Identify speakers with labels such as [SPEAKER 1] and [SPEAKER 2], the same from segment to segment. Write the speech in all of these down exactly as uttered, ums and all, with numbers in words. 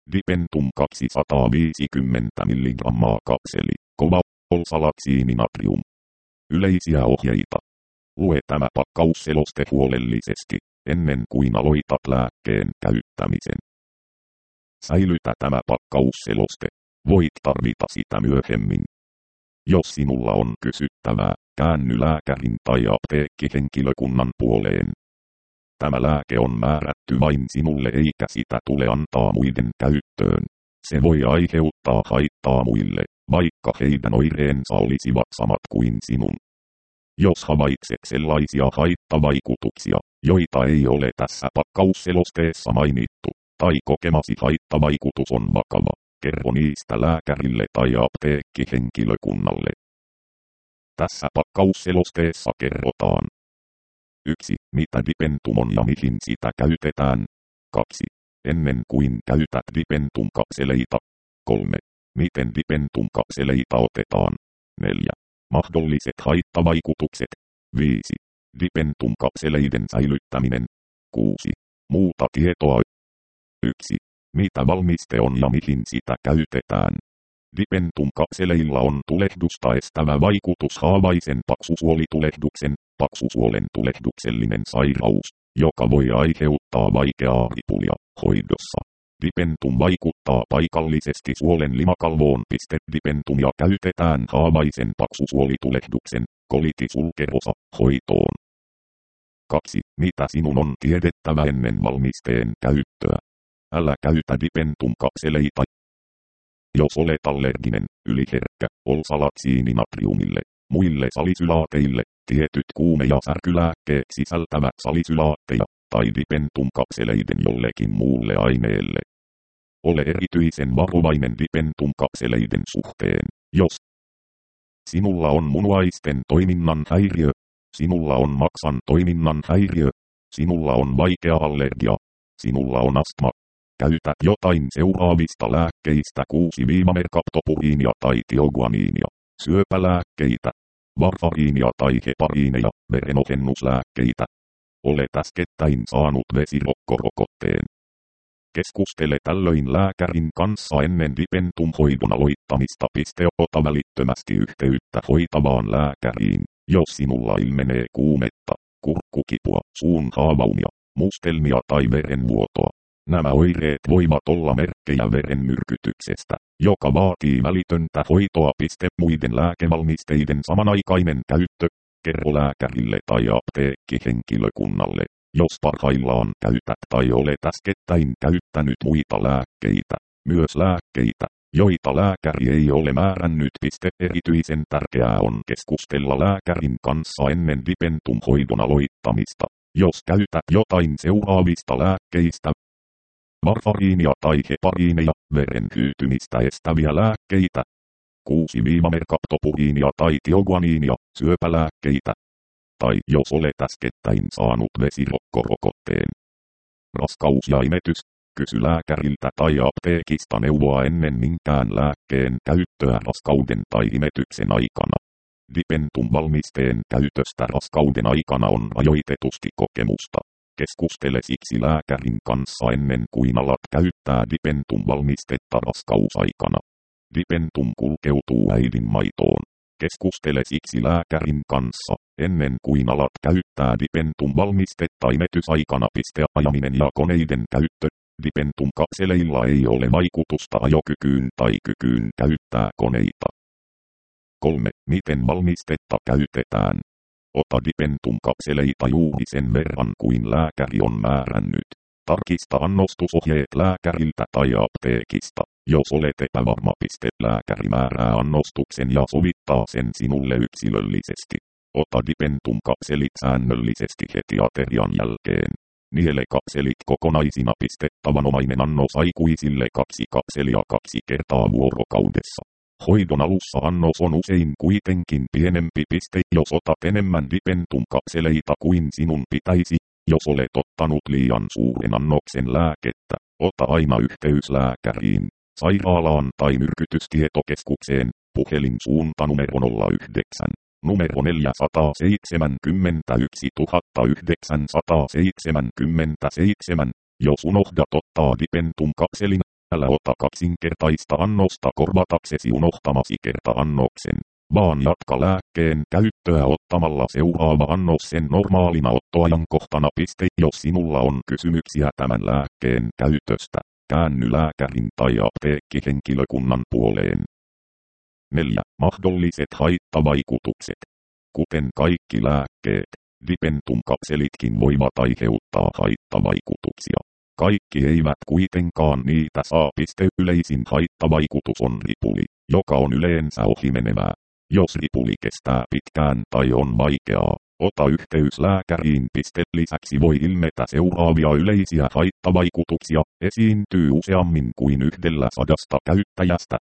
[SPEAKER 1] Dipentum kaksisataaviisikymmentä milligrammaa kapseli. Kova oksalatsiininatrium. Yleisiä ohjeita. Lue tämä pakkausseloste huolellisesti, ennen kuin aloitat lääkkeen käyttämisen. Säilytä tämä pakkausseloste. Voit tarvita sitä myöhemmin. Jos sinulla on kysyttävää, käänny lääkärin tai apteekkihenkilökunnan puoleen. Tämä lääke on määrätty vain sinulle eikä sitä tule antaa muiden käyttöön. Se voi aiheuttaa haittaa muille, vaikka heidän oireensa olisivat samat kuin sinun. Jos havaitset sellaisia haittavaikutuksia, joita ei ole tässä pakkausselosteessa mainittu, tai kokemasi haittavaikutus on vakava, kerro niistä lääkärille tai apteekkihenkilökunnalle. Tässä pakkausselosteessa kerrotaan. yksi. Mitä Dipentum on ja mihin sitä käytetään. kaksi. Ennen kuin käytät Dipentum-kapseleita. kolme. Miten Dipentum-kapseleita otetaan. neljä. Mahdolliset haittavaikutukset. viisi. Dipentum-kapseleiden säilyttäminen. kuusi. Muuta tietoa. yksi. Mitä valmiste on ja mihin sitä käytetään. Dipentum-kapseleilla on tulehdusta estävä vaikutus haavaisen paksusuolitulehduksen, paksusuolen tulehduksellinen sairaus, joka voi aiheuttaa vaikeaa ripulia hoidossa. Dipentum vaikuttaa paikallisesti suolen limakalvoon. Dipentumia käytetään haavaisen paksusuolitulehduksen, colitis ulcerosa, hoitoon. kaksi. Mitä sinun on tiedettävä ennen valmisteen käyttöä? Älä käytä Dipentum-kapseleita, jos olet allerginen, yliherkkä, oksalatsiininatriumille, muille salisylaateille, tietyt kuume- ja särkylääkkeet sisältävät salisylaatteja, tai Dipentum-kapseleiden jollekin muulle aineelle. Ole erityisen varovainen Dipentum-kapseleiden suhteen, jos sinulla on munuaisten toiminnan häiriö, sinulla on maksan toiminnan häiriö, sinulla on vaikea allergia, sinulla on astma. Käytät jotain seuraavista lääkkeistä kuusi merkaptopuriinia tai tioguaniinia, syöpälääkkeitä, varfariinia tai hepariineja, verenohennuslääkkeitä. Olet äskettäin saanut vesirokkorokotteen. Keskustele tällöin lääkärin kanssa ennen Dipentum-hoidon aloittamista. Ota välittömästi yhteyttä hoitavaan lääkäriin, jos sinulla ilmenee kuumetta, kurkkukipua, suun haavaumia, mustelmia tai verenvuotoa. Nämä oireet voivat olla merkkejä verenmyrkytyksestä, joka vaatii välitöntä hoitoa. Muiden lääkevalmisteiden samanaikainen käyttö. Kerro lääkärille tai apteekkihenkilökunnalle, jos parhaillaan käytät tai olet äskettäin käyttänyt muita lääkkeitä, myös lääkkeitä, joita lääkäri ei ole määrännyt. Erityisen tärkeää on keskustella lääkärin kanssa ennen Dipentum-hoidon aloittamista, jos käytät jotain seuraavista lääkkeistä. Varfariinia tai hepariineja, veren hyytymistä estäviä lääkkeitä. kuusi merkaptopuriinia tai tioguaniinia, syöpälääkkeitä. Tai jos olet äskettäin saanut vesirokkorokotteen. Raskaus ja imetys. Kysy lääkäriltä tai apteekista neuvoa ennen minkään lääkkeen käyttöä raskauden tai imetyksen aikana. Dipentum-valmisteen käytöstä raskauden aikana on rajoitetusti kokemusta. Keskustele siksi lääkärin kanssa ennen kuin alat käyttää Dipentum-valmistetta raskausaikana. Dipentum kulkeutuu äidin maitoon. Keskustele siksi lääkärin kanssa, ennen kuin alat käyttää Dipentum-valmistetta imetysaikana. Ajaminen ja koneiden käyttö. Dipentum-kapseleilla ei ole vaikutusta ajokykyyn tai kykyyn käyttää koneita. kolme. Miten valmistetta käytetään? Ota Dipentum-kapseleita juuri sen verran kuin lääkäri on määrännyt. Tarkista annostusohjeet lääkäriltä tai apteekista, jos olet epävarma. Lääkäri määrää annostuksen ja sovittaa sen sinulle yksilöllisesti. Ota Dipentum-kapselit säännöllisesti heti aterian jälkeen. Niele kapselit kokonaisina. Tavanomainen annos aikuisille kaksi kapselia kaksi kertaa vuorokaudessa. Hoidon alussa annos on usein kuitenkin pienempi. Jos otat enemmän Dipentum-kapseleita kuin sinun pitäisi, jos olet ottanut liian suuren annoksen lääkettä, ota aina yhteys lääkäriin, sairaalaan tai myrkytystietokeskukseen, puhelinsuunta numero nolla yhdeksän, numero neljä seitsemän yksi yhdeksän seitsemän seitsemän. Jos unohdat ottaa Dipentum-kapselin, Älä ota kaksinkertaista annosta korvataksesi unohtamasi kerta-annoksen, vaan jatka lääkkeen käyttöä ottamalla seuraava annos sen normaalina ottoajankohtana. Jos sinulla on kysymyksiä tämän lääkkeen käytöstä, käänny lääkärin tai apteekkihenkilökunnan puoleen. neljä. Mahdolliset haittavaikutukset. Kuten kaikki lääkkeet, Dipentum-kapselitkin voivat aiheuttaa haittavaikutuksia. Kaikki eivät kuitenkaan niitä saa. Yleisin haittavaikutus on ripuli, joka on yleensä ohimenevää. Jos ripuli kestää pitkään tai on vaikeaa, ota yhteys lääkäriin. Lisäksi voi ilmetä seuraavia yleisiä haittavaikutuksia, esiintyy useammin kuin yhdellä sadasta käyttäjästä.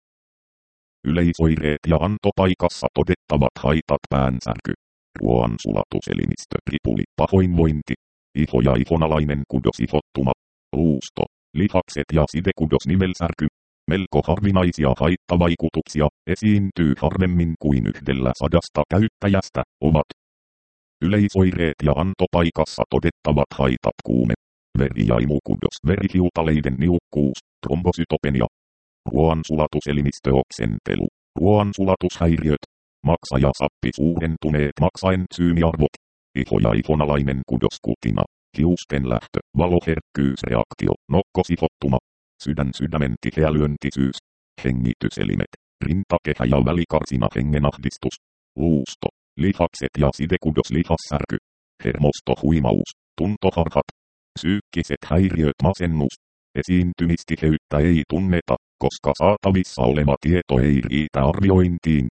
[SPEAKER 1] Yleisoireet ja antopaikassa todettavat haitat: päänsärky, ruoansulatus-elimistö, ripuli, pahoinvointi, iho ja ihonalainen kudos, ihottuma, luusto, lihakset ja sidekudos, nivelsärky. Melko harvinaisia haittavaikutuksia, esiintyy harvemmin kuin yhdellä sadasta käyttäjästä, ovat yleisoireet ja antopaikassa todettavat haitat: kuume, veri- ja imukudos, verihiutaleiden niukkuus, trombosytopenia, ruoansulatus-elimistö, oksentelu, ruoansulatushäiriöt, maksa ja sappi, suurentuneet maksaentsyymiarvot, iho- ja ihonalainen kudos, kutina, hiusten lähtö, valoherkkyysreaktio, nokkosihottuma, sydän sydämen tiheä lyöntisyys, hengityselimet, rintakehä ja välikarsina, hengenahdistus, luusto, lihakset ja sidekudos, lihassärky, hermostohuimaus, tuntoharhat, psyykkiset häiriöt, masennus. Esiintymistiheyttä ei tunneta, koska saatavissa oleva tieto ei riitä arviointiin.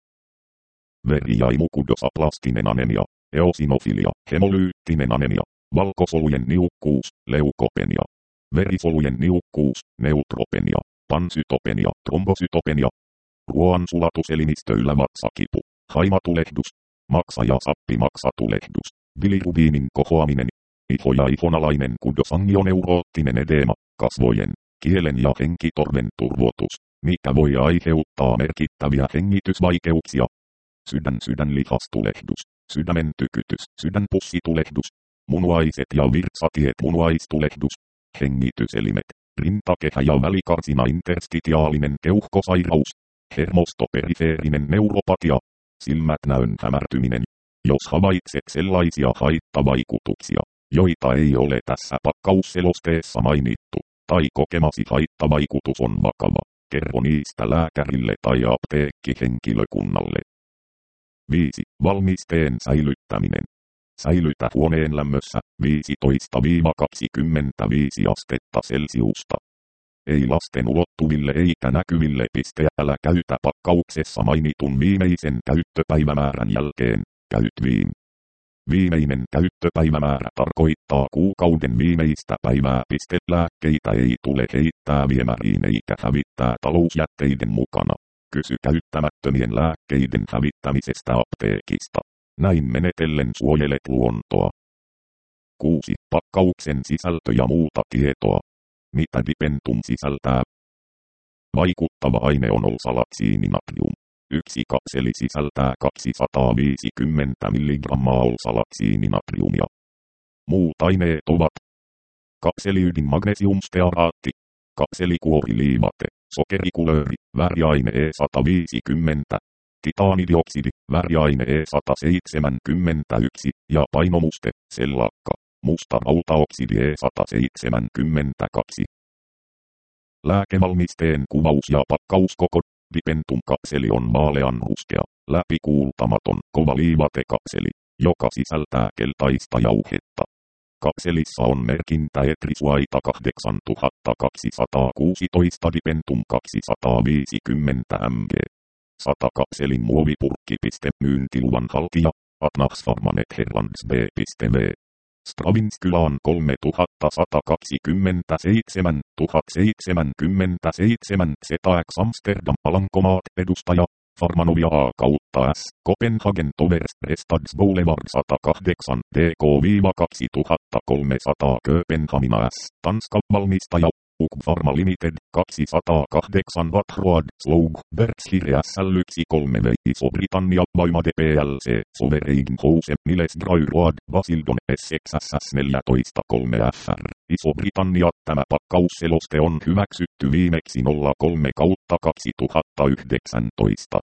[SPEAKER 1] Veri- ja imukudos, aplastinen anemia, eosinofilia, hemolyyttinen anemia, valkosolujen niukkuus, leukopenia, verisolujen niukkuus, neutropenia, pansytopenia, trombosytopenia, ruoansulatus-elimistö, ylävatsakipu, haimatulehdus, maksa ja sappi, maksatulehdus, bilirubiinin kohoaminen, iho- ja ihonalainen kudos, angioneuroottinen edeema, kasvojen, kielen ja henkitorven turvotus, mikä voi aiheuttaa merkittäviä hengitysvaikeuksia. Sydän sydänlihastulehdus, sydämen tykytys, sydänpussitulehdus, munuaiset ja virtsatiet, munuaistulehdus, hengityselimet, rintakehä ja välikarsina, interstitiaalinen keuhkosairaus, hermostoperifeerinen neuropatia, silmät näön hämärtyminen. Jos havaitset sellaisia haittavaikutuksia, joita ei ole tässä pakkausselosteessa mainittu, tai kokemasi haittavaikutus on vakava, kerro niistä lääkärille tai apteekkihenkilökunnalle. viisi. Valmisteen säilyttäminen. Säilytä huoneen lämmössä viisitoista kaksikymmentäviisi astetta Celsiusta. Ei lasten ulottuville eikä näkyville. Älä käytä pakkauksessa mainitun viimeisen käyttöpäivämäärän jälkeen. Käyt viim. Viimeinen käyttöpäivämäärä tarkoittaa kuukauden viimeistä päivää. Lääkkeitä ei tule heittää viemäriin eikä hävittää talousjätteiden mukana. Kysy käyttämättömien lääkkeiden hävittämisestä apteekista. Näin menetellen suojelet luontoa. kuusi. Pakkauksen sisältö ja muuta tietoa. Mitä Dipentum sisältää? Vaikuttava aine on olsalatsiininatrium. Yksi kapseli sisältää kaksisataaviisikymmentä milligrammaa olsalatsiininatriumia. Muut aineet ovat kapseliydin magnesiumstearaatti, kapselikuoriliivate, sokerikulööri, väriaine E sata viisikymmentä, titaanidioksidi, väriaine E sata seitsemänkymmentäyksi ja painomuste, sellakka, musta rautaoksidi E sata seitsemänkymmentäkaksi. Lääkevalmisteen kuvaus ja pakkauskoko. Dipentum-kapseli on vaaleanruskea, läpikuultamaton, kova liivatekapseli, joka sisältää keltaista jauhetta. Kapselissa on merkintä etrisuaita kahdeksantuhattakaksisataakuusitoista Dipentum kaksisataaviisikymmentä milligrammaa. sata kapselin muovipurkki. Myyntiluvan haltija, Atnax Pharmanet Herlands B V. Stravinskylään kolmetuhattasataakaksikymmentäseitsemän tuhatta seitsemänkymmentäseitsemän Z X Amsterdam Alankomaat. Edustaja, Farmanovia A kautta S, Copenhagen Towers Restads Boulevard sata kahdeksan D K kaksituhattakolmesataa Kööpenhamina S, Tanska. Valmistaja, U K Pharma Limited, kaksisataakahdeksan watt Road, Slough, Berkshire S L yksi kolme V, Iso-Britannia, Vaimade P L C, Sovereign House, Miles Dry Road, Basildon S X S neljätoista kolme F R, Iso-Britannia. Tämä pakkausseloste on hyväksytty viimeksi nolla kolme kautta kaksituhattayhdeksäntoista.